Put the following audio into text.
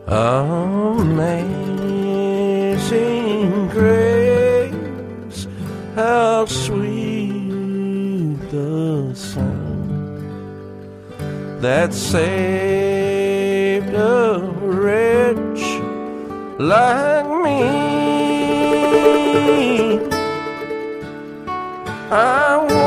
Amazing grace, how sweet the sound that saved a wretch like me. I